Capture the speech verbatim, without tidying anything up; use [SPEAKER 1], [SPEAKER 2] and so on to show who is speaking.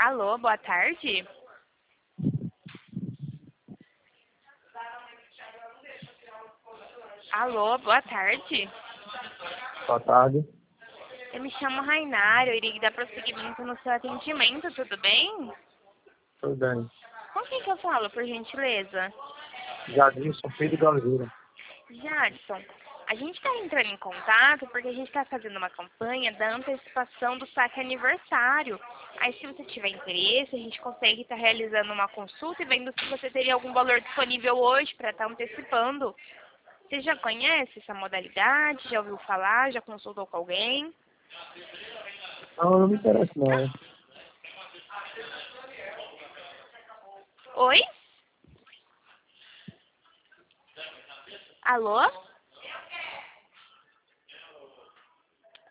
[SPEAKER 1] Alô, boa tarde. Alô, boa tarde.
[SPEAKER 2] Boa tarde.
[SPEAKER 1] Eu me chamo Rainário, eu iria dar prosseguimento no seu atendimento, tudo bem?
[SPEAKER 2] Tudo bem.
[SPEAKER 1] Com quem que eu falo, por gentileza?
[SPEAKER 2] Jardim São Pedro de Oliveira.
[SPEAKER 1] Jadson, a gente está entrando em contato porque a gente está fazendo uma campanha da antecipação do saque aniversário. Aí, se você tiver interesse, a gente consegue estar realizando uma consulta e vendo se você teria algum valor disponível hoje para estar antecipando. Você já conhece essa modalidade? Já ouviu falar? Já consultou com alguém?
[SPEAKER 2] Não, não me interessa não.
[SPEAKER 1] Oi? Alô?